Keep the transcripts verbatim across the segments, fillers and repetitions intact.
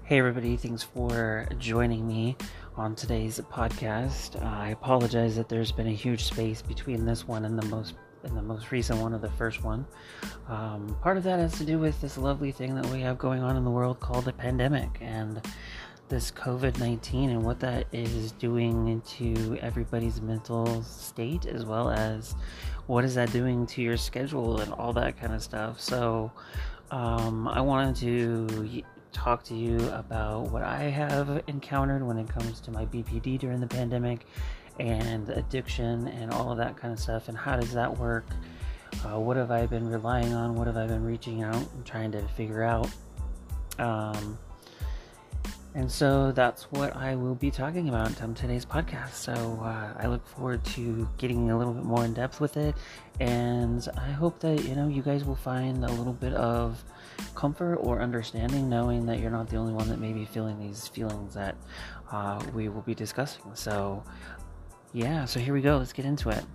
Hey everybody, thanks for joining me on today's podcast. I apologize that there's been a huge space between this one and the most and the most recent one, or the first one. Um, part of that has to do with this lovely thing that we have going on in the world called a pandemic, and this covid nineteen and what that is doing to everybody's mental state, as well as what is that doing to your schedule and all that kind of stuff. So um, I wanted to talk to you about what I have encountered when it comes to my B P D during the pandemic and addiction and all of that kind of stuff, and how does that work. Uh, what have I been relying on? What have I been reaching out and trying to figure out? Um, and so that's what I will be talking about on today's podcast. So uh, I look forward to getting a little bit more in depth with it, and I hope that you know you guys will find a little bit of comfort or understanding, knowing that you're not the only one that may be feeling these feelings that uh, we will be discussing. So yeah, so here we go. Let's get into it.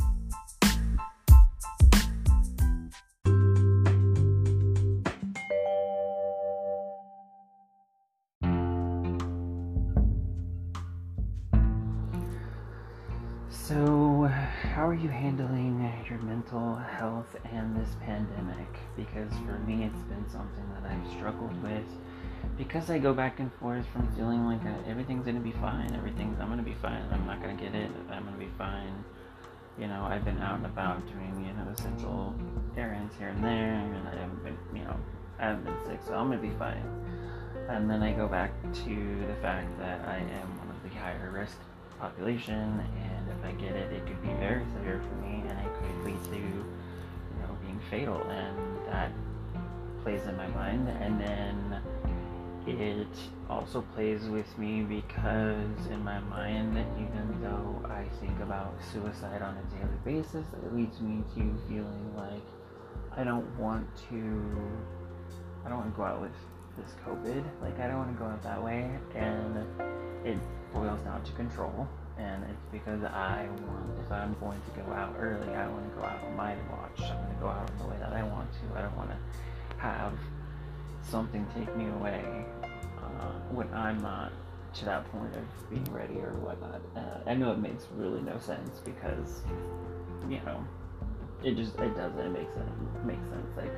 So, how are you handling your mental health and this pandemic? Because for me, it's been something that I've struggled with, because I go back and forth from feeling like everything's going to be fine, everything's, I'm going to be fine, I'm not going to get it, I'm going to be fine. You know, I've been out and about doing, you know, essential errands here and there, and I haven't been, you know, I haven't been sick, so I'm going to be fine. And then I go back to the fact that I am one of the higher risk population, and if I get it, it could be very severe for me, and it could lead to, you know, being fatal, and that plays in my mind. And then it also plays with me because in my mind, even though I think about suicide on a daily basis, it leads me to feeling like I don't want to I don't want to go out with this COVID. Like, I don't want to go out that way, and it boils down to control. And it's because I want, if I'm going to go out early, I want to go out on my watch. I'm going to go out in the way that I want to. I don't want to have something take me away uh, when I'm not to that point of being ready or whatnot. Uh, I know it makes really no sense because, you know, it just, it doesn't, it makes sense, it makes sense. Like,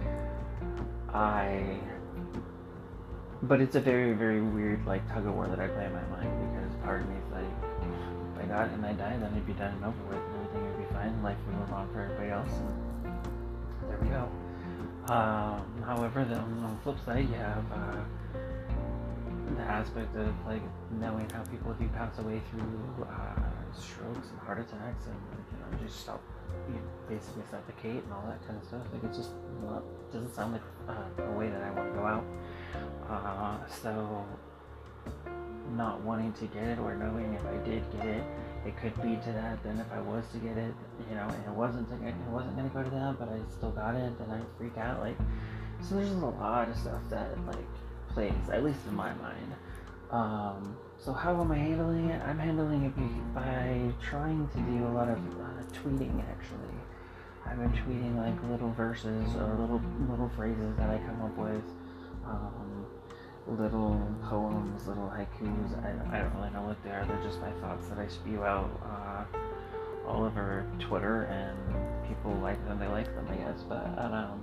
I, but it's a very, very weird, like, tug of war that I play in my mind, because part of me is like, if I got it and I died, then it'd be done and over with, and everything would be fine, life would move on for everybody else, and there we go. Um, however, then on the flip side, you have uh, the aspect of, like, knowing how people do pass away through uh, strokes and heart attacks, and, you know, just stop, you basically suffocate and all that kind of stuff. Like, it's just not, doesn't sound like uh, a way that I want to go out. Uh, so not wanting to get it, or knowing if I did get it, it could lead to that. Then if I was to get it, you know, and it wasn't to, it wasn't going to go to that, but I still got it, then I'd freak out. Like, so there's a lot of stuff that, like, plays, at least in my mind. Um, so how am I handling it? I'm handling it by trying to do a lot of uh, tweeting, actually. I've been tweeting, like, little verses or little little phrases that I come up with. Um, little poems, little haikus. I, I don't really know what they are. They're just my thoughts that I spew out uh, all over Twitter, and people like them, they like them, I guess. But um,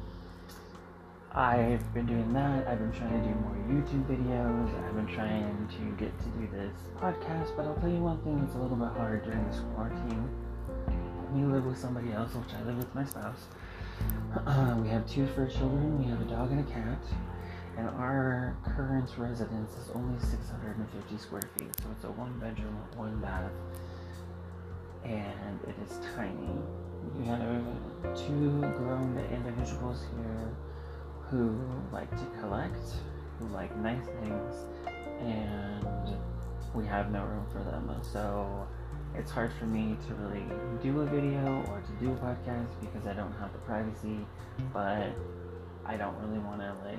I've been doing that. I've been trying to do more YouTube videos. I've been trying to get to do this podcast. But I'll tell you one thing that's a little bit hard during this quarantine. We live with somebody else, which I live with my spouse. Uh, we have two fur children. We have a dog and a cat. And our current residence is only six hundred fifty square feet, so it's a one bedroom, one bath, and it is tiny. We have two grown individuals here who like to collect, who like nice things, and we have no room for them. So it's hard for me to really do a video or to do a podcast because I don't have the privacy, but I don't really want to, like,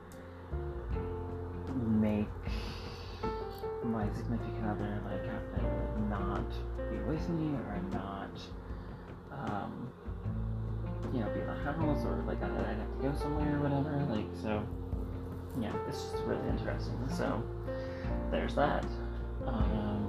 make my significant other, like, have to not be with me, or not um you know be in the house, or like I'd have to go somewhere or whatever. Like, so yeah, it's just really interesting. So there's that. Um,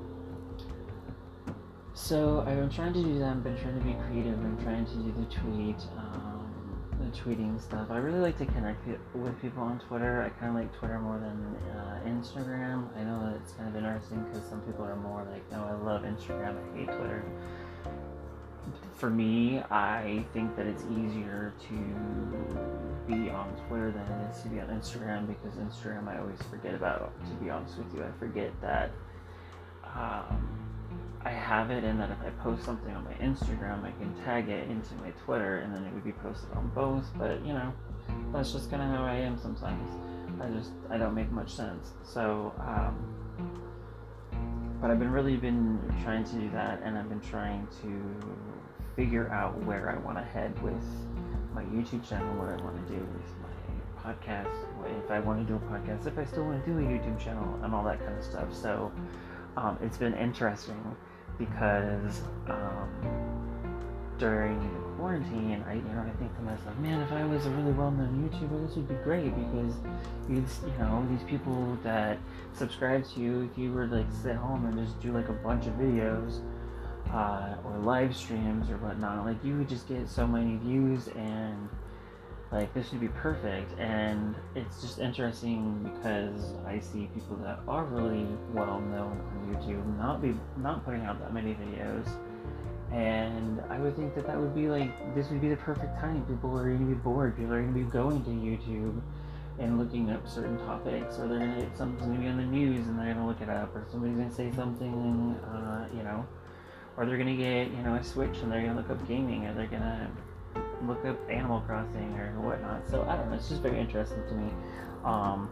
so I've been trying to do that. I've been trying to be creative. I've been trying to do the tweet, um, the tweeting stuff. I really like to connect with people on Twitter. I kind of like Twitter more than uh, Instagram. I know that it's kind of interesting because some people are more like, no, I love Instagram, I hate Twitter. For me, I think that it's easier to be on Twitter than it is to be on Instagram, because Instagram I always forget about, to be honest with you. I forget that um, I have it, and that if I post something on my Instagram, I can tag it into my Twitter, and then it would be posted on both. But, you know, that's just kind of how I am sometimes. I just, I don't make much sense. So, um, but I've been really been trying to do that, and I've been trying to figure out where I want to head with my YouTube channel, what I want to do with my podcast, if I want to do a podcast, if I still want to do a YouTube channel, and all that kind of stuff. So um, it's been interesting because um, during the quarantine, I you know I think to myself, man, if I was a really well-known YouTuber, this would be great, because these you know these people that subscribe to you, if you were to like sit home and just do like a bunch of videos uh, or live streams or whatnot, like you would just get so many views, and like this would be perfect. And it's just interesting because I see people that are really well known on YouTube not be not putting out that many videos. And I would think that that would be like, this would be the perfect time. People are going to be bored. People are going to be going to YouTube and looking up certain topics, or they're going to get something going to be on the news and they're going to look it up, or somebody's going to say something, uh, you know, or they're going to get, you know, a Switch and they're going to look up gaming, or they're going to look up Animal Crossing or whatnot. So I don't know, it's just very interesting to me um,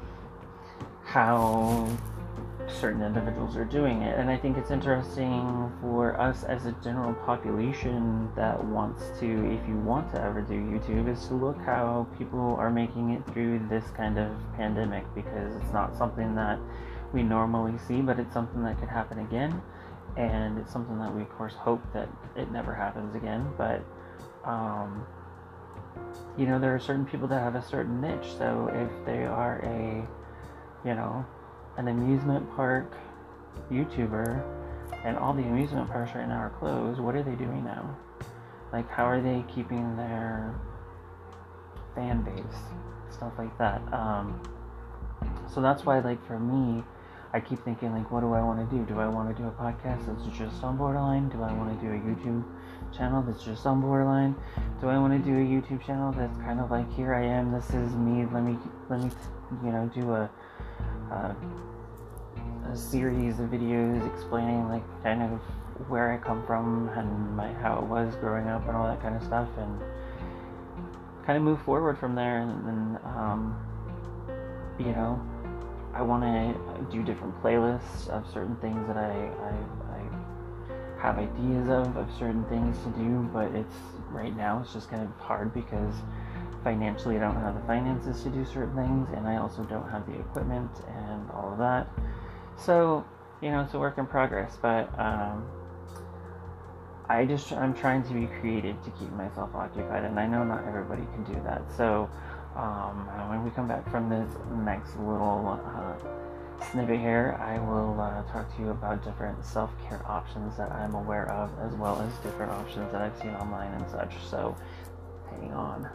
how certain individuals are doing it. And I think it's interesting for us as a general population that wants to, if you want to ever do YouTube, is to look how people are making it through this kind of pandemic, because it's not something that we normally see, but it's something that could happen again, and it's something that we of course hope that it never happens again. But um, you know, there are certain people that have a certain niche. So if they are a, you know, an amusement park YouTuber, and all the amusement parks right now are closed, what are they doing now? Like, how are they keeping their fan base? Stuff like that. Um, so that's why, like, for me, I keep thinking, like, what do I want to do? Do I want to do a podcast that's just on Borderline? Do I want to do a YouTube channel that's just on Borderline? Do I want to do a YouTube channel that's kind of like, here I am, this is me, let me, let me, you know, do a, a, a series of videos explaining, like, kind of where I come from and my, how it was growing up and all that kind of stuff, and kind of move forward from there. And then, um, you know, I want to do different playlists of certain things that I, I, I have ideas of, of certain things to do, but it's, right now, it's just kind of hard because financially I don't have the finances to do certain things, and I also don't have the equipment and all of that. So, you know, it's a work in progress, but um, I just, I'm trying to be creative to keep myself occupied, and I know not everybody can do that. So, um, when we come back from this next little uh, snippet here, I will uh, talk to you about different self-care options that I'm aware of, as well as different options that I've seen online and such. So, hang on.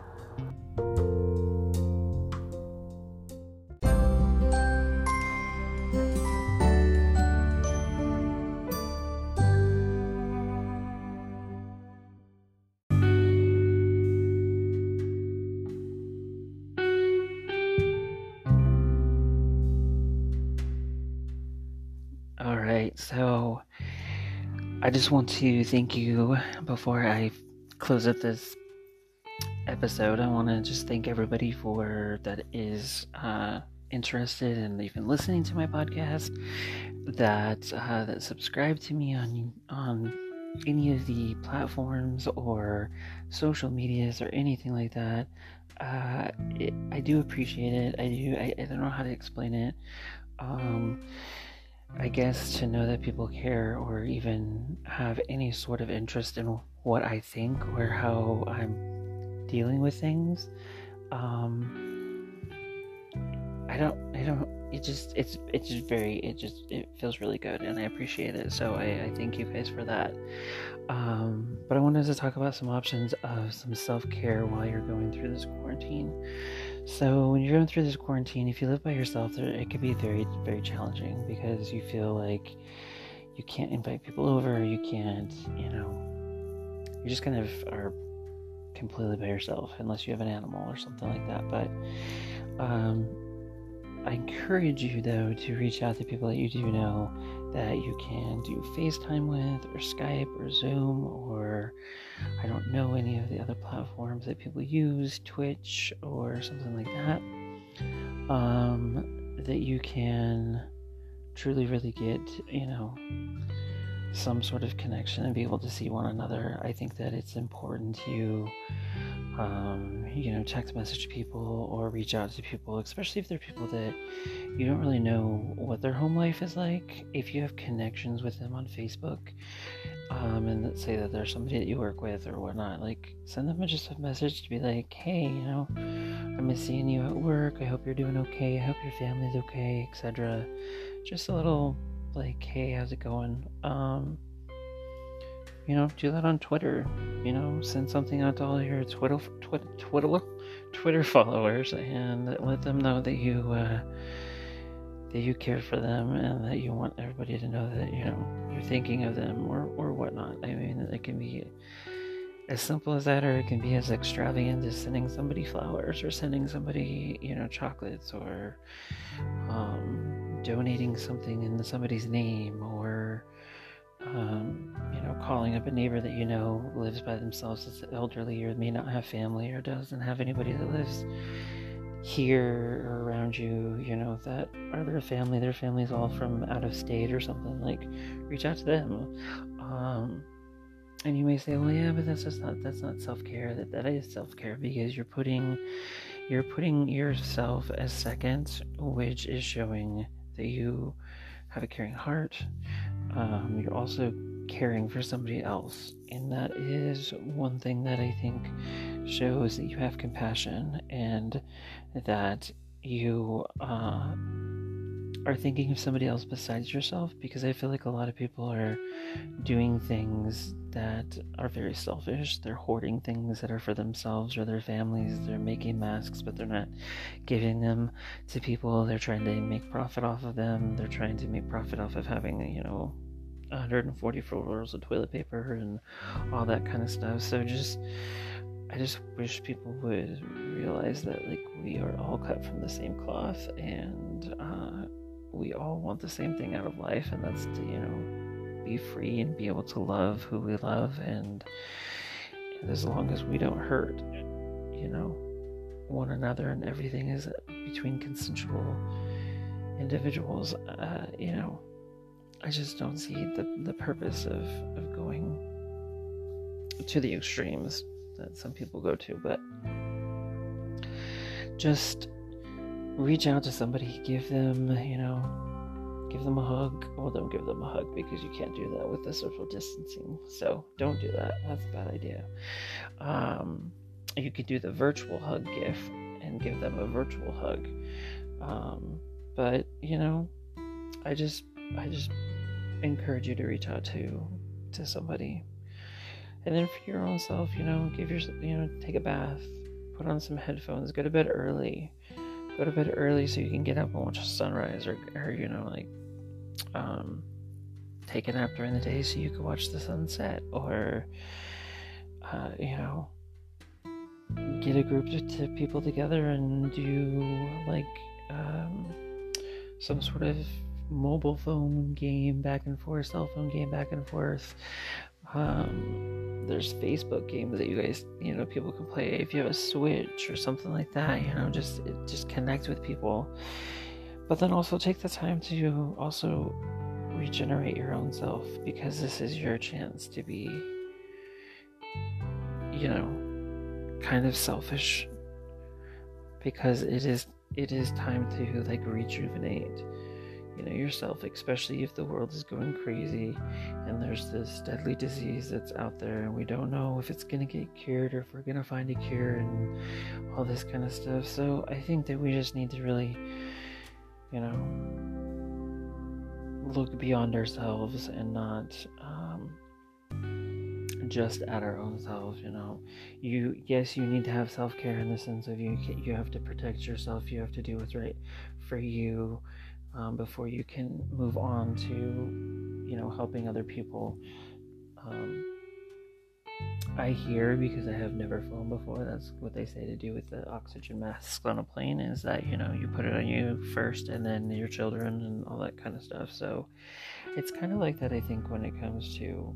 Alright, so I just want to thank you before I close up this episode. I want to just thank everybody for that is uh, interested in even listening to my podcast, that uh, that subscribe to me on on any of the platforms or social medias or anything like that. Uh, it, I do appreciate it. I do. I, I don't know how to explain it. Um, I guess to know that people care or even have any sort of interest in what I think or how I'm dealing with things. Um, I don't, I don't, it just, it's, it's just very, it just, it feels really good, and I appreciate it, so I, I thank you guys for that. Um, but I wanted to talk about some options of some self-care while you're going through this quarantine. So when you're going through this quarantine, if you live by yourself, it can be very, very challenging, because you feel like you can't invite people over, you can't, you know, you just kind of are completely by yourself, unless you have an animal or something like that. But um, I encourage you, though, to reach out to people that you do know that you can do FaceTime with, or Skype, or Zoom, or I don't know any of the other platforms that people use, Twitch, or something like that, um, that you can truly, really get, you know, some sort of connection and be able to see one another. I think that it's important to um, you know, text message people or reach out to people, especially if they're people that you don't really know what their home life is like. If you have connections with them on Facebook, um, and let's say that there's somebody that you work with or whatnot, like send them just a message to be like, hey, you know, I miss seeing you at work. I hope you're doing okay. I hope your family's okay, et cetera. Just a little like, hey, how's it going? Um, You know, do that on Twitter. You know, send something out to all your Twitter, Twitter, Twitter, Twitter followers, and let them know that you uh, that you care for them, and that you want everybody to know that, you know, you're thinking of them, or or whatnot. I mean, it can be as simple as that, or it can be as extravagant as sending somebody flowers, or sending somebody, you know, chocolates, or um, donating something in somebody's name, or Um, you know, calling up a neighbor that you know lives by themselves, that's elderly, or may not have family, or doesn't have anybody that lives here or around you, you know, that are their family, their family's all from out of state or something. Like, reach out to them. Um, and you may say, well, yeah, but that's just not, that's not self-care. That that is self-care, because you're putting, you're putting yourself as second, which is showing that you have a caring heart. Um, you're also caring for somebody else, and that is one thing that I think shows that you have compassion, and that you uh, are thinking of somebody else besides yourself, because I feel like a lot of people are doing things that are very selfish. They're hoarding things that are for themselves or their families. They're making masks, but they're not giving them to people. They're trying to make profit off of them. They're trying to make profit off of having, you know, one hundred forty-four rolls of toilet paper and all that kind of stuff. So just, I just wish people would realize that, like, we are all cut from the same cloth, and uh, we all want the same thing out of life, and that's to, you know, be free and be able to love who we love, and, and as long as we don't hurt, you know, one another, and everything is between consensual individuals, uh, you know, I just don't see the, the purpose of, of going to the extremes that some people go to. But just reach out to somebody, give them, you know, give them a hug. Well, don't give them a hug, because you can't do that with the social distancing. So don't do that. That's a bad idea. Um, you could do the virtual hug gif and give them a virtual hug. Um, but, you know, I just, I just encourage you to reach out to, to somebody. And then for your own self, you know, give your, you know, take a bath, put on some headphones, go to bed early. Go to bed early so you can get up and watch a sunrise, or, or you know, like, um, take a nap during the day so you can watch the sunset, or, uh, you know, get a group of people together and do, like, um, some sort of mobile phone game back and forth, cell phone game back and forth. Um, there's Facebook games that you guys, you know, people can play. If you have a Switch or something like that, you know, just just connect with people. But then also take the time to also regenerate your own self, because this is your chance to be, you know, kind of selfish, because it is it is time to, like, rejuvenate, you know, yourself, especially if the world is going crazy and there's this deadly disease that's out there, and we don't know if it's going to get cured or if we're going to find a cure and all this kind of stuff. So I think that we just need to really you know, look beyond ourselves and not um, just at our own selves. You know, you yes, you need to have self-care in the sense of you you have to protect yourself. You have to do what's right for you um, before you can move on to, you know, helping other people. Um, I hear, because I have never flown before, that's what they say to do with the oxygen masks on a plane, is that, you know, you put it on you first and then your children and all that kind of stuff. So it's kind of like that, I think, when it comes to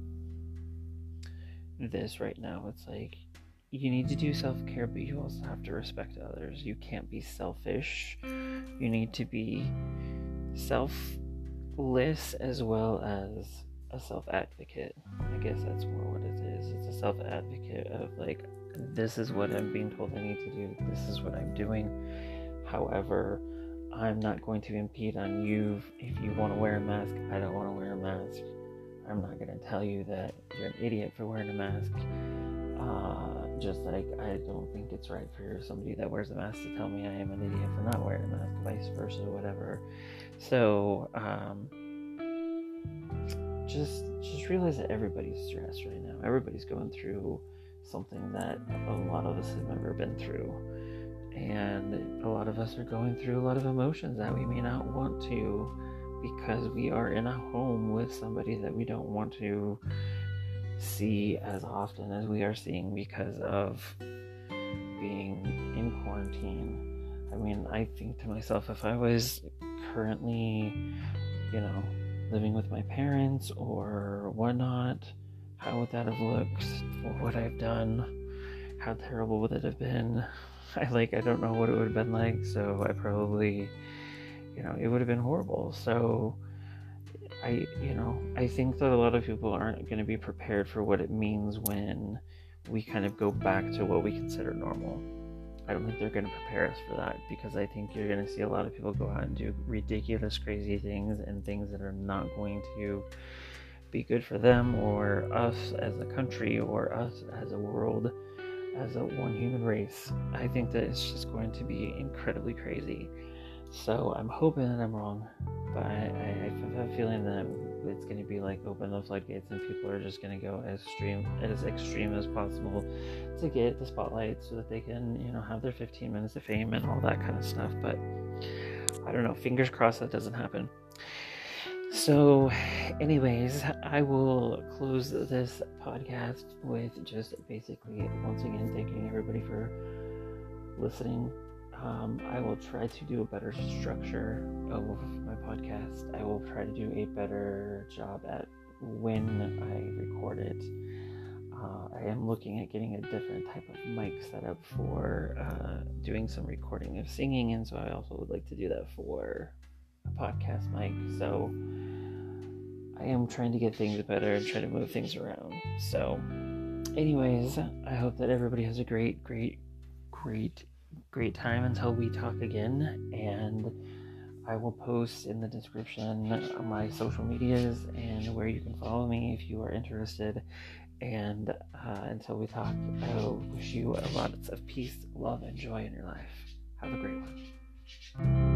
this right now. It's like, you need to do self-care, but you also have to respect others. You can't be selfish. You need to be selfless as well as a self-advocate. I guess that's more what it is. It's a self-advocate of like, this is what I'm being told I need to do. This is what I'm doing. However, I'm not going to impede on you. If you want to wear a mask, I don't want to wear a mask. I'm not going to tell you that you're an idiot for wearing a mask. Uh, just like I don't think it's right for somebody that wears a mask to tell me I am an idiot for not wearing a mask, vice versa, whatever. So, um, just just realize that everybody's stressed right now. Everybody's going through something that a lot of us have never been through. And a lot of us are going through a lot of emotions that we may not want to, because we are in a home with somebody that we don't want to see as often as we are seeing because of being in quarantine. I mean, I think to myself, if I was currently, you know, living with my parents or whatnot, how would that have looked? What would I have done? How terrible would it have been? I like, I don't know what it would have been like, so I probably, you know, it would have been horrible. So I, you know, I think that a lot of people aren't going to be prepared for what it means when we kind of go back to what we consider normal. I don't think they're going to prepare us for that, because I think you're going to see a lot of people go out and do ridiculous, crazy things and things that are not going to be good for them or us as a country or us as a world, as a one human race. I think that it's just going to be incredibly crazy. So I'm hoping that I'm wrong, but I, I, I have a feeling that it's going to be like open the floodgates and people are just going to go as extreme as extreme as possible to get the spotlight so that they can, you know, have their fifteen minutes of fame and all that kind of stuff. But I don't know, fingers crossed that doesn't happen. So anyways, I will close this podcast with just basically once again thanking everybody for listening. Um, I will try to do a better structure of my podcast. I will try to do a better job at when I record it. Uh, I am looking at getting a different type of mic set up for uh, doing some recording of singing, and so I also would like to do that for a podcast mic. So I am trying to get things better and try to move things around. So anyways, I hope that everybody has a great, great, great great time until we talk again, and I will post in the description my social medias and where you can follow me if you are interested. And uh, until we talk, I will wish you a lot of peace, love, and joy in your life. Have a great one.